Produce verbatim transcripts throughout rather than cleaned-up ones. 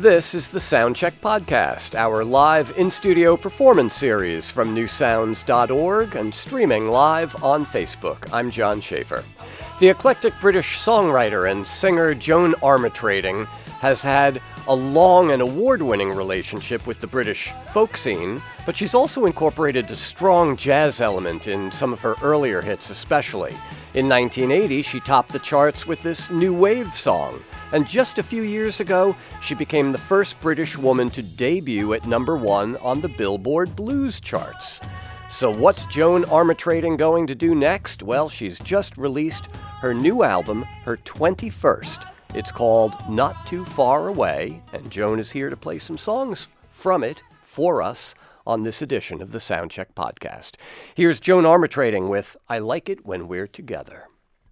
This is the Soundcheck Podcast, our live in-studio performance series from new sounds dot org and streaming live on Facebook. I'm John Schaefer. The eclectic British songwriter and singer Joan Armatrading has had a long and award-winning relationship with the British folk scene, but she's also incorporated a strong jazz element in some of her earlier hits especially. In nineteen eighty, she topped the charts with this new wave song, and just a few years ago, she became the first British woman to debut at number one on the Billboard Blues charts. So what's Joan Armatrading going to do next? Well, she's just released her new album, her twenty-first. It's called Not Too Far Away, and Joan is here to play some songs from it for us on this edition of the Soundcheck Podcast. Here's Joan Armatrading with I Like It When We're Together.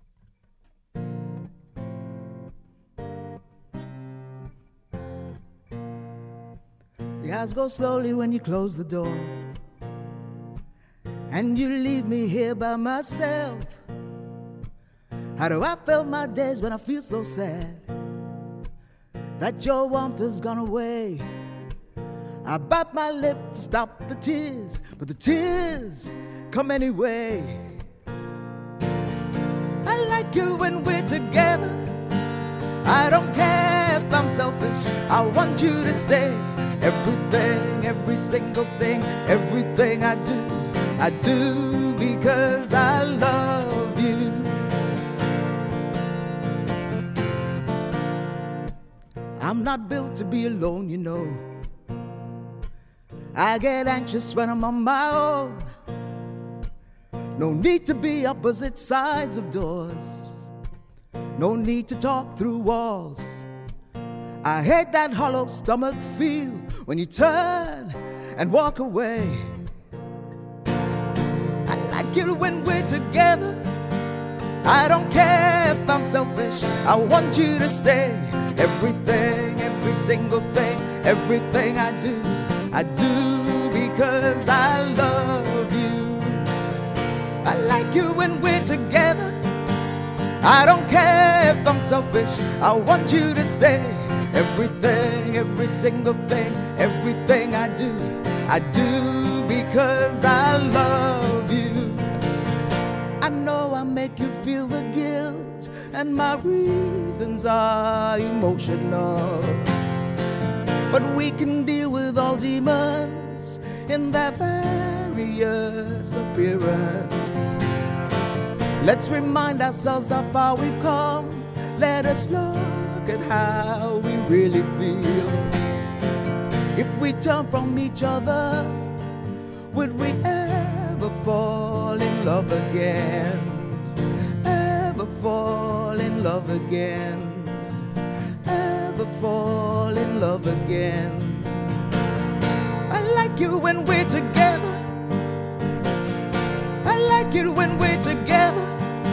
The eyes go slowly when you close the door, and you leave me here by myself. How do I feel my days when I feel so sad that your warmth has gone away? I bite my lip to stop the tears, but the tears come anyway. I like you when we're together. I don't care if I'm selfish, I want you to stay. Everything, every single thing, everything I do, I do because I love you. I'm not built to be alone, you know. I get anxious when I'm on my own. No need to be opposite sides of doors. No need to talk through walls. I hate that hollow stomach feel when you turn and walk away. I like it when we're together. I don't care if I'm selfish, I want you to stay. Everything, every single thing, everything I do, I do because I love you. I like you when we're together. I don't care if I'm selfish, I want you to stay. Everything, every single thing, everything I do, I do because I love you. I know I make you feel the guilt, and my reasons are emotional, but we can deal with all demons in their various appearance. Let's remind ourselves how far we've come. Let us look at how we really feel. If we turn from each other, would we ever fall in love again? Ever fall in love again? Ever fall in love again? I like you when we're together. I like it when we're together.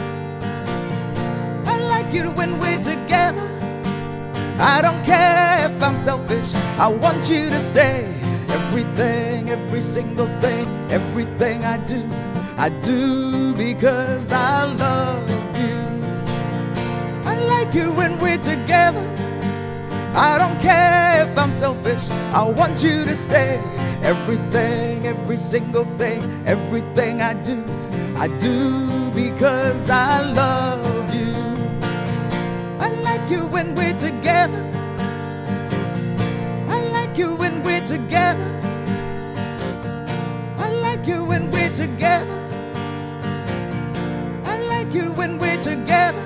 I like it when we're together. I don't care if I'm selfish, I want you to stay. Everything, every single thing, everything I do, I do because I love you. I like it when we're together. I don't care if I'm selfish, I want you to stay. Everything, every single thing, everything I do, I do because I love you. I like you when we're together. I like you when we're together. I like you when we're together. I like you when we're together.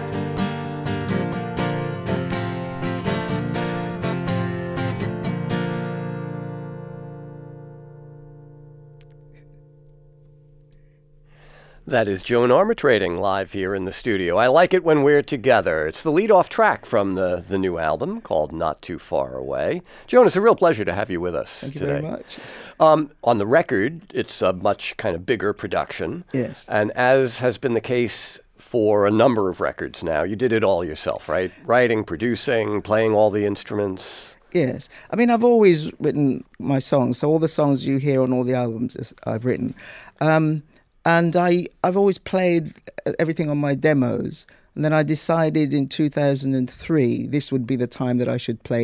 That is Joan Armatrading live here in the studio. I Like It When We're Together. It's the lead-off track from the, the new album called Not Too Far Away. Joan, it's a real pleasure to have you with us Thank today. you very much. Um, on the record, it's a much kind of bigger production. Yes. And as has been the case for a number of records now, you did it all yourself, right? Writing, producing, playing all the instruments. Yes. I mean, I've always written my songs, so all the songs you hear on all the albums I've written. Um, and I, I've always played everything on my demos. And then I decided in two thousand three this would be the time that I should play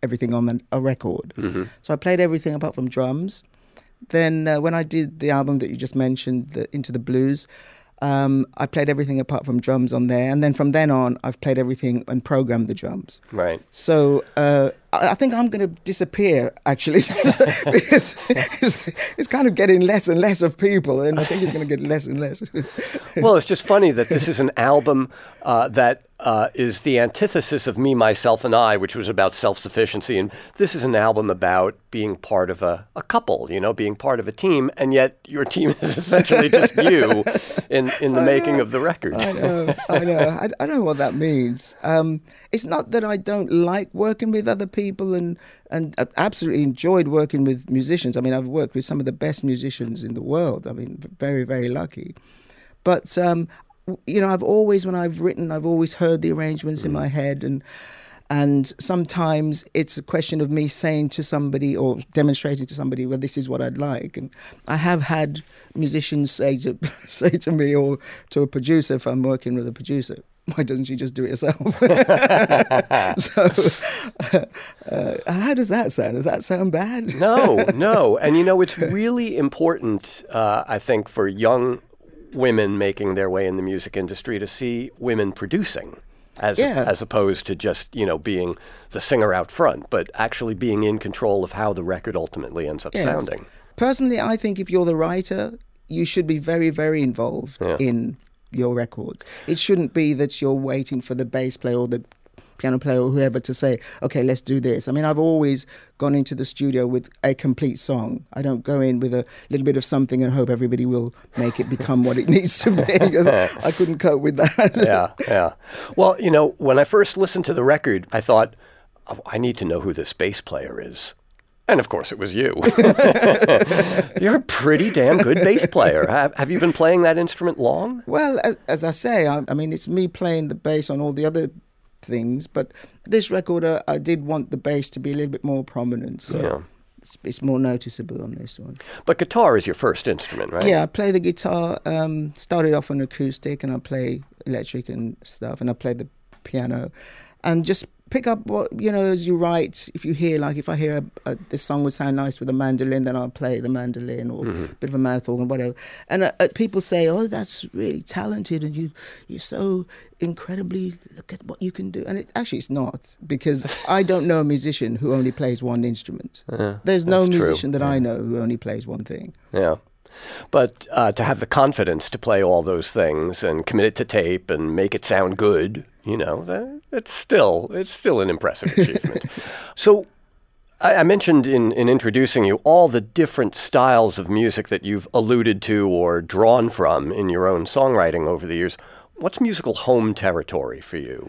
everything on the, a record. Mm-hmm. So I played everything apart from drums. Then uh, when I did the album that you just mentioned, the, Into the Blues, um, I played everything apart from drums on there. And then from then on, I've played everything and programmed the drums. Right. So uh, I, I think I'm going to disappear, actually, because it's, it's kind of getting less and less of people, and I think it's going to get less and less. Well, it's just funny that this is an album uh, that uh, is the antithesis of Me, Myself, and I, which was about self-sufficiency. And this is an album about being part of a, a couple, you know, being part of a team. And yet your team is essentially just you in, in the I making know, of the record. I know, I know. I, I don't know what that means. Um, it's not that I don't like working with other people, and, and I've absolutely enjoyed working with musicians. I mean, I've worked with some of the best musicians in the world. I mean, very, very lucky. But, um, you know, I've always, when I've written, I've always heard the arrangements mm. in my head. And and sometimes it's a question of me saying to somebody or demonstrating to somebody, well, this is what I'd like. And I have had musicians say to, say to me, or to a producer, if I'm working with a producer, why doesn't she just do it herself? So uh, uh, how does that sound? Does that sound bad? No, no. And, you know, it's really important, uh, I think, for young women making their way in the music industry to see women producing as yeah. as opposed to just, you know, being the singer out front, but actually being in control of how the record ultimately ends up yes. sounding. Personally, I think if you're the writer, you should be very, very involved yeah. in your records. It shouldn't be that you're waiting for the bass player or the piano player or whoever to say, okay, let's do this. I mean, I've always gone into the studio with a complete song. I don't go in with a little bit of something and hope everybody will make it become what it needs to be, because I couldn't cope with that. yeah, yeah. Well, you know, when I first listened to the record, I thought, oh, I need to know who this bass player is. And of course, it was you. You're a pretty damn good bass player. Have, have you been playing that instrument long? Well, as, as I say, I, I mean, it's me playing the bass on all the other things, but this record, uh, I did want the bass to be a little bit more prominent, so yeah. it's, it's more noticeable on this one. But guitar is your first instrument, right? Yeah, I play the guitar, um, started off on acoustic, and I play electric and stuff, and I play the piano, and just pick up what, you know, as you write. If you hear, like, if I hear a, a, this song would sound nice with a mandolin, then I'll play the mandolin, or mm-hmm. a bit of a mouth organ, whatever. And uh, uh, people say, oh, that's really talented, and you, you're so incredibly, look at what you can do. And it, actually it's not, because I don't know a musician who only plays one instrument. Yeah, There's no musician true. that yeah. I know who only plays one thing. Yeah. But uh, to have the confidence to play all those things and commit it to tape and make it sound good, you know, that, it's still it's still an impressive achievement. So I, I mentioned in, in introducing you all the different styles of music that you've alluded to or drawn from in your own songwriting over the years. What's musical home territory for you?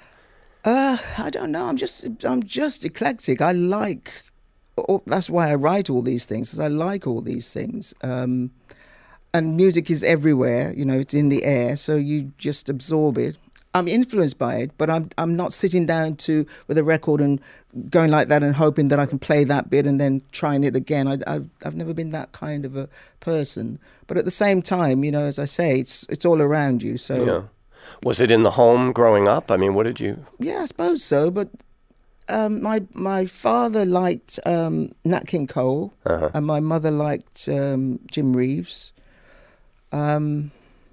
Uh, I don't know. I'm just I'm just eclectic. I like... That's why I write all these things, because I like all these things. Um, and music is everywhere, you know, it's in the air, so you just absorb it. I'm influenced by it, but I'm I'm not sitting down to with a record and going like that and hoping that I can play that bit and then trying it again. I, I've, I've never been that kind of a person. But at the same time, you know, as I say, it's it's all around you. So yeah. Was it in the home growing up? I mean, what did you... Yeah, I suppose so, but... Um, my my father liked um, Nat King Cole, uh-huh. and my mother liked um, Jim Reeves. Um,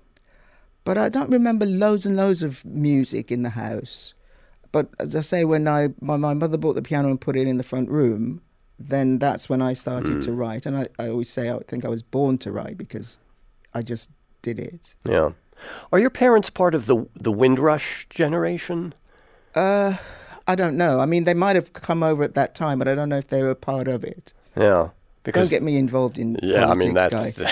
but I don't remember loads and loads of music in the house. But as I say, when I my, my mother bought the piano and put it in the front room, then that's when I started mm. to write. And I, I always say I think I was born to write, because I just did it. Yeah. Are your parents part of the the Windrush generation? Uh... I don't know. I mean, they might have come over at that time, but I don't know if they were part of it. Yeah. Because, don't get me involved in yeah, politics, I mean,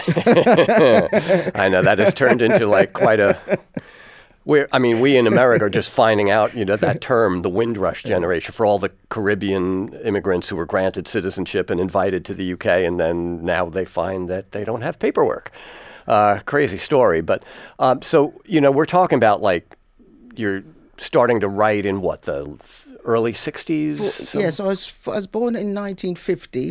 that's... I know, that has turned into, like, quite a... We're, I mean, we in America are just finding out, you know, that term, the Windrush generation, for all the Caribbean immigrants who were granted citizenship and invited to the U K, and then now they find that they don't have paperwork. Uh, crazy story. But, um, so, you know, we're talking about, like, you're starting to write in, what, the... early sixties? So? Yeah, so I was, I was born in nineteen fifty.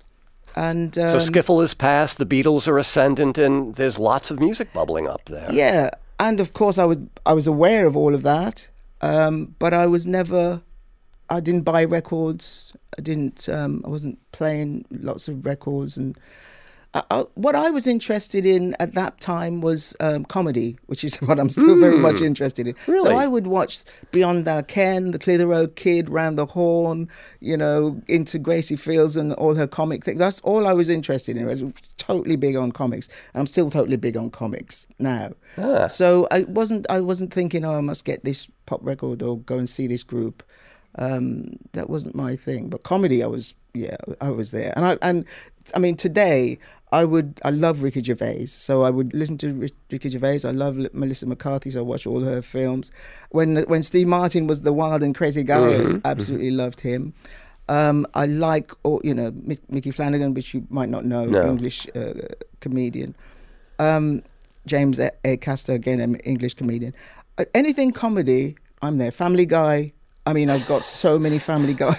And, um, so Skiffle is past, the Beatles are ascendant, and there's lots of music bubbling up there. Yeah, and of course I was I was aware of all of that, um, but I was never I didn't buy records. I didn't. Um, I wasn't playing lots of records, and I, I, what I was interested in at that time was um, comedy, which is what I'm still mm. very much interested in. Really? So I would watch Beyond Our Ken, The Clear the Road Kid, Round the Horn, you know, into Gracie Fields and all her comic things. That's all I was interested in. I was totally big on comics, and I'm still totally big on comics now. Ah. So I wasn't. I wasn't thinking, oh, I must get this pop record or go and see this group. Um, that wasn't my thing. But comedy, I was. Yeah, I was there, and I and I mean today. I would, I love Ricky Gervais, so I would listen to Ricky Gervais. I love Melissa McCarthy, so I watch all her films. When when Steve Martin was the wild and crazy guy, mm-hmm. I absolutely mm-hmm. loved him. Um, I like, all, you know, Mickey Flanagan, which you might not know, no. English uh, comedian. Um, James A. A. Castor, again, an English comedian. Uh, anything comedy, I'm there. Family Guy. I mean, I've got so many Family Guy.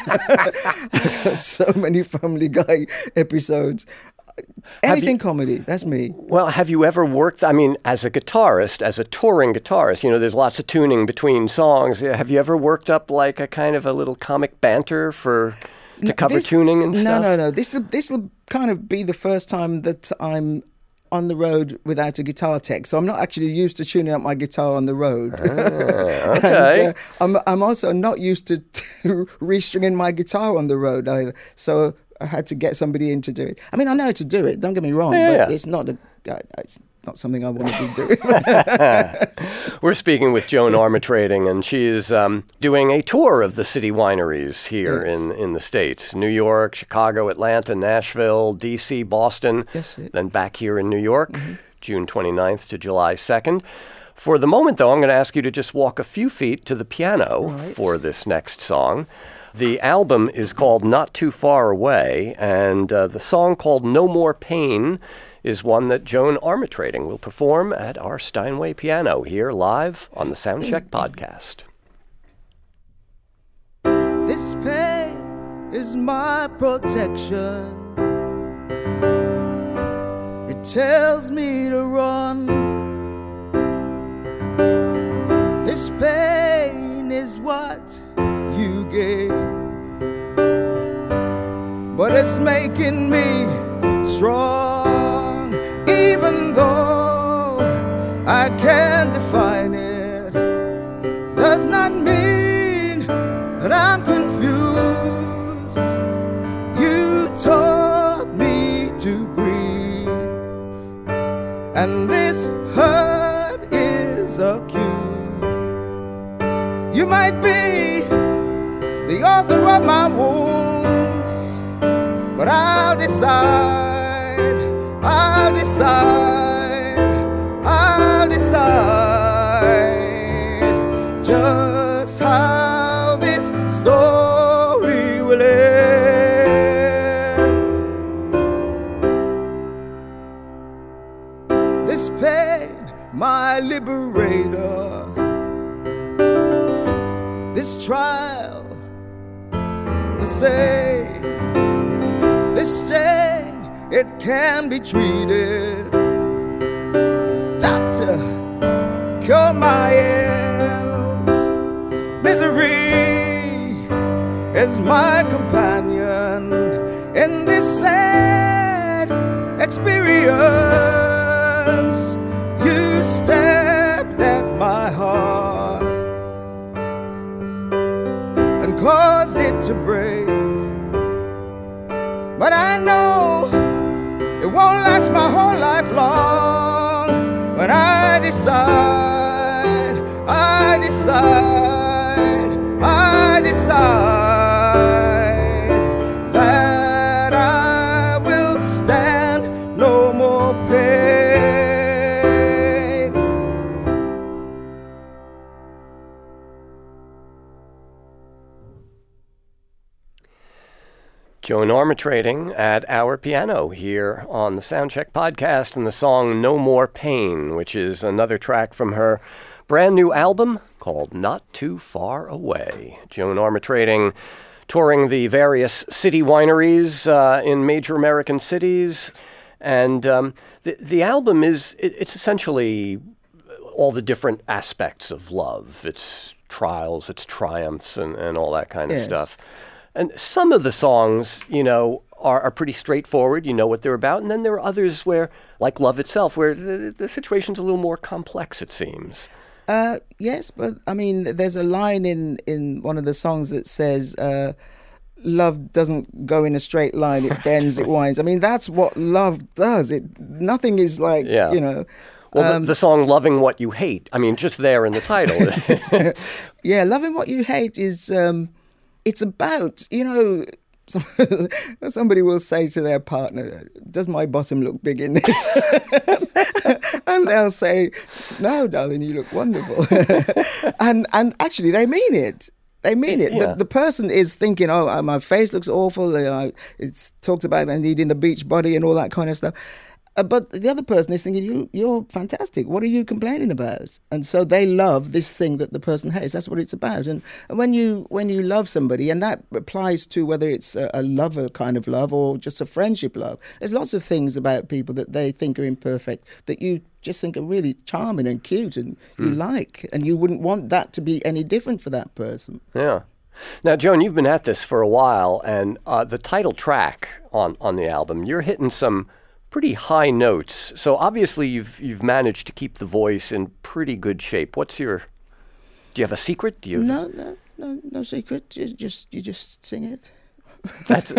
I've got so many Family Guy episodes. Anything you, comedy, that's me. Well, have you ever worked, I mean, as a guitarist, as a touring guitarist, you know, there's lots of tuning between songs. Have you ever worked up like a kind of a little comic banter for to cover this, tuning and no, stuff? No, no, no. This this will kind of be the first time that I'm on the road without a guitar tech. So I'm not actually used to tuning up my guitar on the road. Ah, okay. and, uh, I'm, I'm also not used to, to restringing my guitar on the road either. So I had to get somebody in to do it. I mean, I know how to do it, don't get me wrong, yeah, but yeah. it's not a, it's not something I want to be doing. We're speaking with Joan Armatrading, and she's um, doing a tour of the city wineries here yes. in, in the States. New York, Chicago, Atlanta, Nashville, D C, Boston, yes, then back here in New York, mm-hmm. June twenty-ninth to July second. For the moment, though, I'm going to ask you to just walk a few feet to the piano right. for this next song. The album is called Not Too Far Away, and uh, the song called No More Pain is one that Joan Armatrading will perform at our Steinway piano here live on the Soundcheck podcast. This pain is my protection. It tells me to run. This pain is what you gave, but it's making me strong. Even though I can't define it, does not mean that I'm confused. You taught me to grieve, and this hurt is acute. You might be the author of my wounds, but I'll decide, I'll decide, I'll decide just how this story will end. This pain, my liberator. This trial, the same. This stain, it can be treated. Doctor, cure my ills. Misery is my companion in this sad experience. You stabbed at my heart, caused it to break, but I know it won't last my whole life long. But I decide, I decide, I decide that I will stand no more pain. Joan Armatrading at our piano here on the Soundcheck podcast, and the song No More Pain, which is another track from her brand new album called Not Too Far Away. Joan Armatrading touring the various city wineries uh, in major American cities. And um, the, the album is, it, it's essentially all the different aspects of love. It's trials, its triumphs, and, and all that kind of Yes. stuff. And some of the songs, you know, are, are pretty straightforward. You know what they're about. And then there are others where, like Love Itself, where the, the situation's a little more complex, it seems. Uh, yes, but I mean, there's a line in, in one of the songs that says, uh, love doesn't go in a straight line, it bends, it winds. I mean, that's what love does. It Nothing is like, Yeah. you know. Well, um, the, the song Loving What You Hate, I mean, just there in the title. Yeah, Loving What You Hate is, um, it's about, you know, somebody will say to their partner, does my bottom look big in this? And they'll say, no, darling, you look wonderful. and and actually, they mean it. They mean it. Yeah. The, the person is thinking, oh, my face looks awful. Uh, it's talked about needing the beach body and all that kind of stuff. Uh, but the other person is thinking, you, you're fantastic. What are you complaining about? And so they love this thing that the person hates. That's what it's about. And, and when you when you love somebody, and that applies to whether it's a, a lover kind of love or just a friendship love, there's lots of things about people that they think are imperfect that you just think are really charming and cute and you Mm. like. And you wouldn't want that to be any different for that person. Yeah. Now, Joan, you've been at this for a while, and uh, the title track on, on the album, you're hitting some pretty high notes. So obviously you've you've managed to keep the voice in pretty good shape. What's your, do you have a secret? Do you have, No, no, no, no secret. You just you just sing it. That's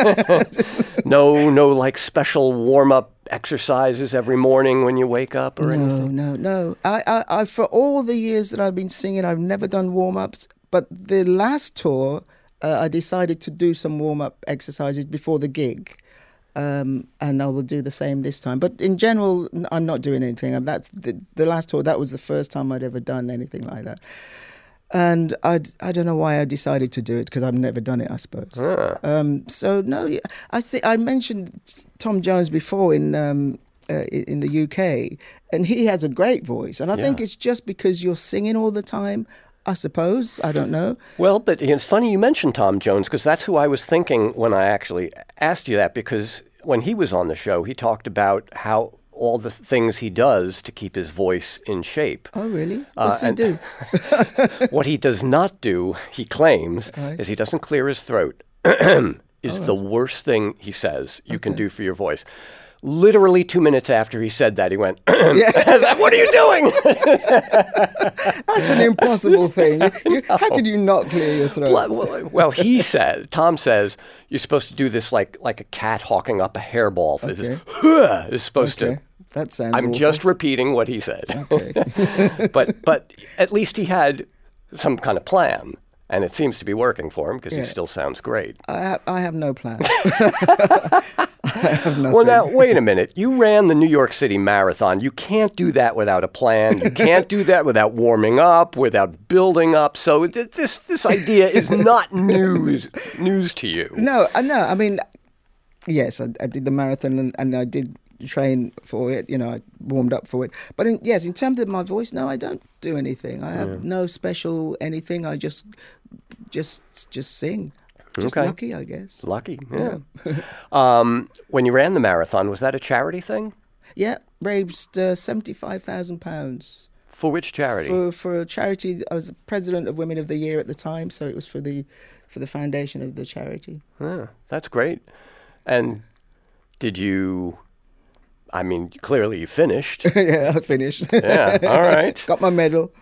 no, no, like special warm-up exercises every morning when you wake up or no, anything? No, no, I, I, I, for all the years that I've been singing, I've never done warm-ups. But the last tour, uh, I decided to do some warm-up exercises before the gig. Um, and I will do the same this time. But in general, n- I'm not doing anything. Um, That's the, the last tour. That was the first time I'd ever done anything like that. And I, I don't know why I decided to do it, because I've never done it, I suppose. Ah. Um, so no, yeah, I think I mentioned Tom Jones before in um, uh, in the U K, and he has a great voice. And I think Yeah. it's just because you're singing all the time, I suppose. I don't know. Well, but it's funny you mentioned Tom Jones, because that's who I was thinking when I actually asked you that, because when he was on the show, he talked about how all the things he does to keep his voice in shape. Oh, really? Uh, What's he and- do? What he does not do, he claims, Right. is he doesn't clear his throat. Is the worst thing, he says, you can do for your voice. Literally two minutes after he said that, he went, what are you doing? That's an impossible thing. You- you- How could you not clear your throat? well, well, he says, Tom says, you're supposed to do this like like a cat hawking up a hairball. This is, is supposed Okay, to. that sounds I'm awful. just repeating what he said. Okay. but but at least he had some kind of plan, and it seems to be working for him because Yeah. he still sounds great. I have, I have no plan. I have nothing. Well, now, wait a minute. You ran the New York City Marathon. You can't do that without a plan. You can't do that without warming up, without building up. So th- this this idea is not news news to you. No, I know. I mean, yes, I, I did the marathon and, and I did train for it. You know, I warmed up for it. But in, yes, in terms of my voice, no, I don't do anything. I have no special anything. I just, just, just sing. Just Okay. lucky, I guess. Lucky, yeah. um, when you ran the marathon, was that a charity thing? Yeah, raised uh, seventy-five thousand pounds. For which charity? For for a charity. I was president of Women of the Year at the time, so it was for the for the foundation of the charity. Yeah, that's great. And did you? I mean, clearly you finished. Yeah, I finished. Yeah, all right. Got my medal.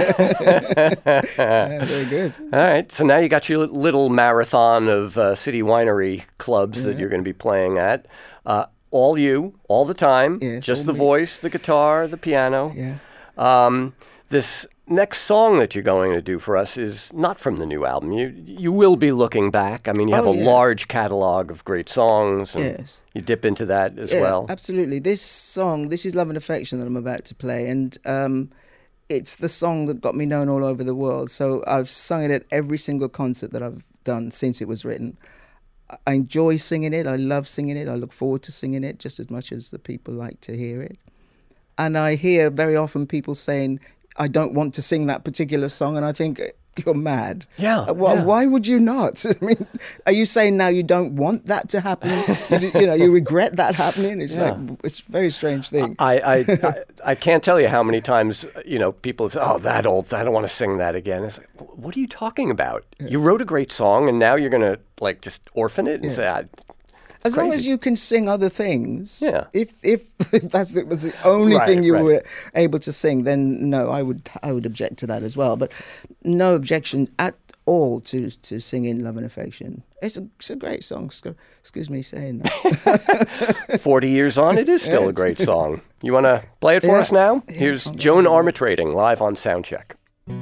Yeah, very good. All right. So now you got your little marathon of uh, city winery clubs that you're going to be playing at. Uh, all you, all the time. Yes, just all the me. voice, the guitar, the piano. Yeah. Um, this next song that you're going to do for us is not from the new album. You you will be looking back. I mean, you have Oh, a yeah. large catalog of great songs. And Yes. You dip into that as Yeah, well. absolutely. This song, this is Love and Affection that I'm about to play, and um, it's the song that got me known all over the world. So I've sung it at every single concert that I've done since it was written. I- I enjoy singing it. I love singing it. I look forward to singing it just as much as the people like to hear it. And I hear very often people saying, I don't want to sing that particular song. And I think, you're mad. Yeah, Uh, why, yeah. why would you not? I mean, are you saying now you don't want that to happen? you, do- you know, you regret that happening? It's Yeah. like, it's a very strange thing. I, I, I, I can't tell you how many times, you know, people have said, oh, that old, I don't want to sing that again. It's like, what are you talking about? You wrote a great song and now you're going to, like, just orphan it and Yeah. say, ah, As long crazy. as you can sing other things, Yeah. if if, if that's the, was the only Right, thing you right. were able to sing, then no, I would I would object to that as well. But no objection at all to to singing "Love and Affection." It's a it's a great song. Sc- Excuse me saying that. forty years on, it is still a Yes. great song. You want to play it for Yeah. us now? Yeah, Here's I'll go Joan for it. Armatrading live on Soundcheck.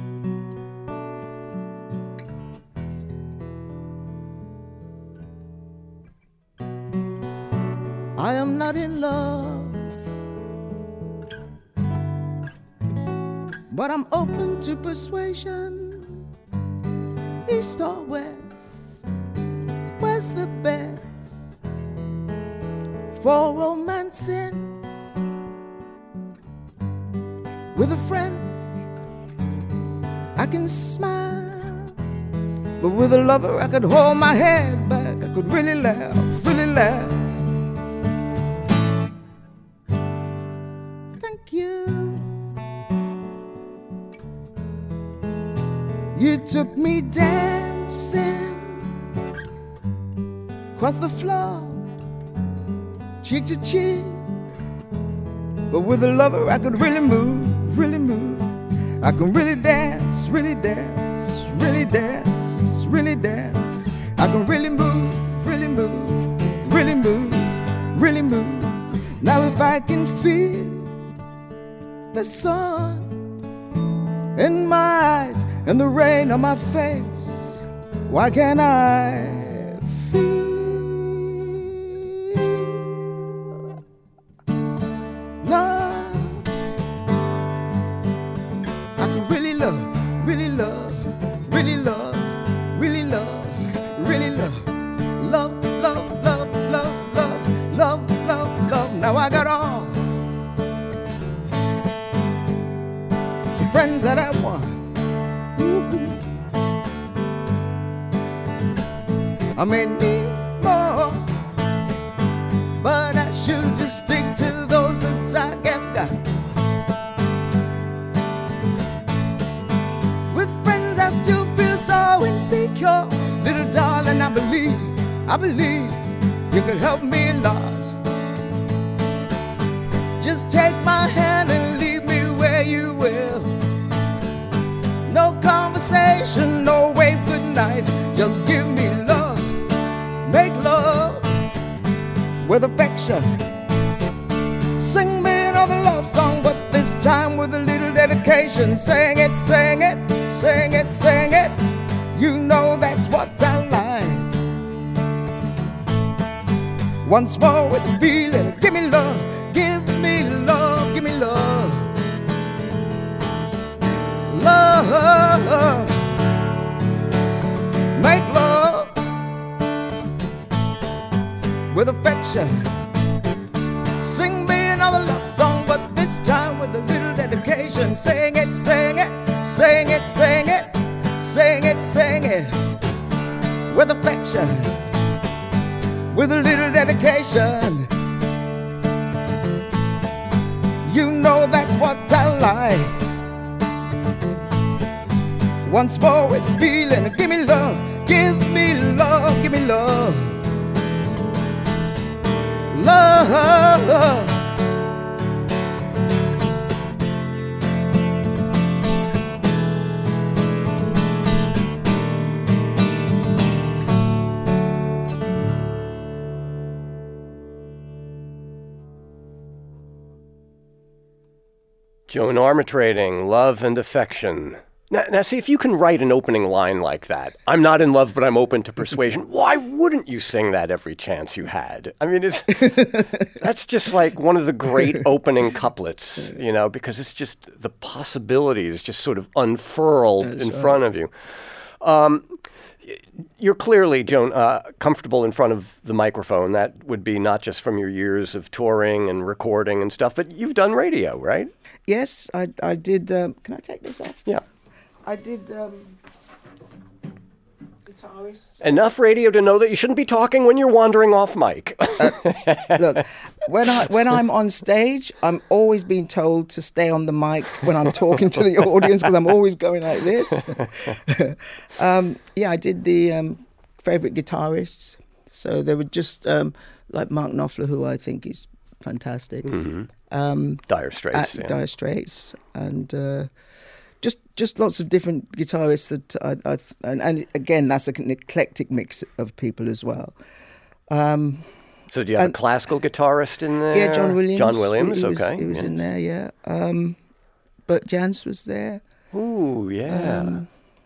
I am not in love, but I'm open to persuasion. East or west, where's the best for romancing with a friend? I can smile, but with a lover I could hold my head back. I could really laugh, really laugh. Thank you. You took me dancing across the floor, cheek to cheek. But with a lover I could really move, really move. I can really dance, really dance, really dance, really dance. I can really move, really move, really move, really move. Now if I can feel the sun in my eyes and the rain on my face, why can't I feel love? I can really love, really love, really love, really love, really love, love, love, love, love, love, love, love, love. Now I got all the friends that I want. Ooh. I may need more, but I should just stick to those that I have got. With friends I still feel so insecure. Little darling, I believe, I believe you could help me a lot. Just take my hand and lead me where you will. No conversation, no wave goodnight. Just give me love, make love with affection. Sing me another love song, but this time with a little dedication. Sing it, sing it, sing it, sing it. You know that's what I like. Once more with the feeling. Give me love, give me love, give me love. Love, make love with affection. Sing me another love song, but this time with a little dedication. Sing it, sing it, sing it, sing it, sing it, sing it with affection, with a little dedication. You know that's what I like. Once more with feeling. Give me love, give me love, give me love. Love. Joan Armatrading, Love and Affection. Now, now, see, if you can write an opening line like that, I'm not in love, but I'm open to persuasion, why wouldn't you sing that every chance you had? I mean, it's, that's just like one of the great opening couplets, you know, because it's just the possibilities just sort of unfurl That's in right. front of you. Um, you're clearly, Joan, uh, comfortable in front of the microphone. That would be not just from your years of touring and recording and stuff, but you've done radio, right? Yes, I I did. Um, can I take this off? Yeah. I did um, guitarists. Enough radio to know that you shouldn't be talking when you're wandering off mic. uh, look, when I when I'm on stage, I'm always being told to stay on the mic when I'm talking to the audience because I'm always going like this. um, yeah, I did the um, favorite guitarists. So they were just um, like Mark Knopfler, who I think is fantastic. Mm-hmm. Um, Dire Straits. yeah. Dire Straits, and uh, just just lots of different guitarists that I, I and, and again that's an eclectic mix of people as well. Um, so do you have and, a classical guitarist in there? Yeah, John Williams. John Williams, he, he was, okay. He was yeah. in there, yeah. Um, Bert Jansch was there. Ooh, yeah. Um,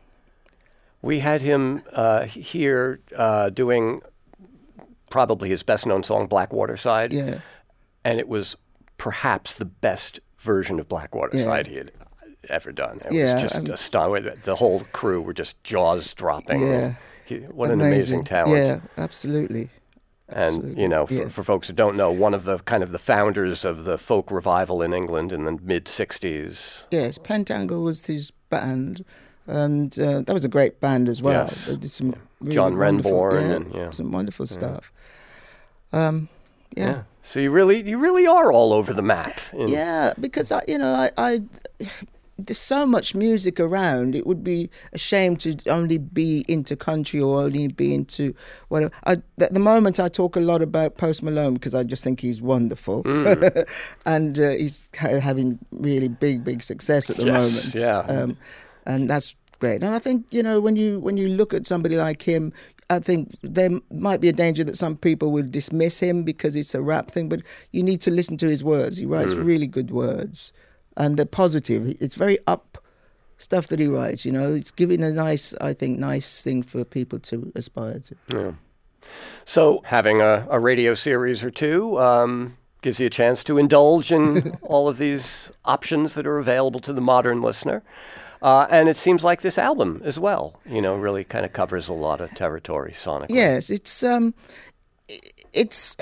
we had him uh, here uh, doing probably his best-known song, Blackwater Side. Yeah. And it was perhaps the best version of Blackwater Yeah. Side he had ever done. It Yeah, was just um, astonishing. The whole crew were just jaws dropping. Yeah. He, what an amazing talent. Yeah, absolutely. And, Absolutely. you know, for, Yeah. for folks who don't know, one of the kind of the founders of the folk revival in England in the mid-sixties. Yes, Pentangle was his band, and uh, that was a great band as well. Yes. They did some really John wonderful, Renbourn yeah, and, yeah. some wonderful stuff. Um, yeah. Yeah. So you really, you really are all over the map. in- Yeah, because I, you know, I, I, there's so much music around. It would be a shame to only be into country or only be into whatever. I, at the moment, I talk a lot about Post Malone because I just think he's wonderful, Mm. and uh, he's ha- having really big, big success at the Yes, moment. yeah. um, and that's great. And I think you know when you when you look at somebody like him. I think there might be a danger that some people will dismiss him because it's a rap thing, but you need to listen to his words. He writes Mm. really good words, and they're positive. It's very up stuff that he writes, you know. It's giving a nice, I think, nice thing for people to aspire to. Yeah. So having a, a radio series or two um, gives you a chance to indulge in all of these options that are available to the modern listener. Uh, and it seems like this album as well, you know, really kind of covers a lot of territory sonically. Yes, it's um, it's.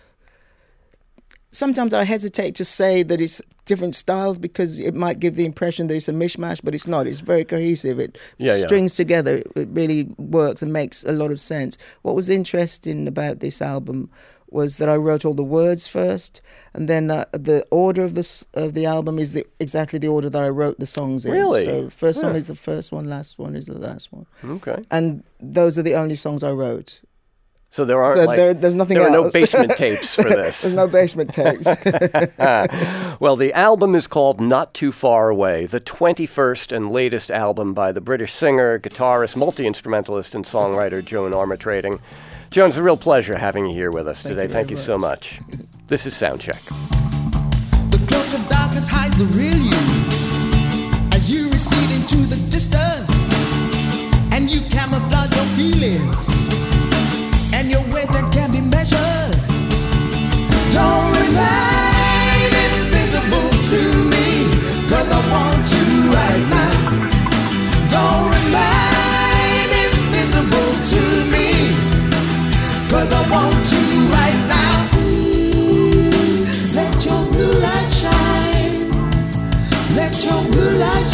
Sometimes I hesitate to say that it's different styles because it might give the impression that it's a mishmash, but it's not. It's very cohesive. It Yeah, yeah. strings together. It, it really works and makes a lot of sense. What was interesting about this album was that I wrote all the words first, and then uh, the order of the s- of the album is the, exactly the order that I wrote the songs in. Really? So first song Huh. is the first one, last one is the last one, Okay. and those are the only songs I wrote. So there aren't There- like, there- there's nothing there are no else. basement tapes for this. There's no basement tapes. Well, the album is called Not Too Far Away, the twenty-first and latest album by the British singer, guitarist, multi-instrumentalist, and songwriter Joan Armatrading. Joan, it's a real pleasure having you here with us Thank today. you very Thank you so much. This is Soundcheck. The cloak of darkness hides the real you as you recede into the distance, and you camouflage your feelings, and your wavelength can be measured. Don't remain invisible to me, 'cause I want you right now. Don't remain invisible to me, 'cause I want you right now. Please let your blue light shine. Let your blue light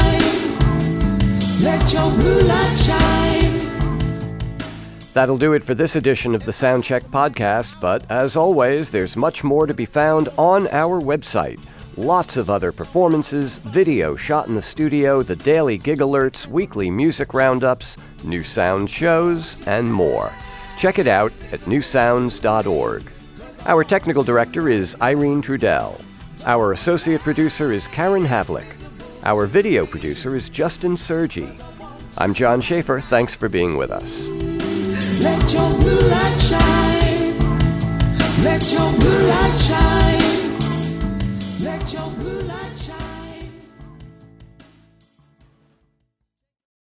shine. Let your blue light shine. That'll do it for this edition of the Soundcheck podcast, but as always, there's much more to be found on our website. Lots of other performances, video shot in the studio, the daily gig alerts, weekly music roundups, new sound shows, and more. Check it out at new sounds dot org. Our technical director is Irene Trudell. Our associate producer is Karen Havlick. Our video producer is Justin Sergi. I'm John Schaefer. Thanks for being with us. Let your blue light shine. Let your blue light shine.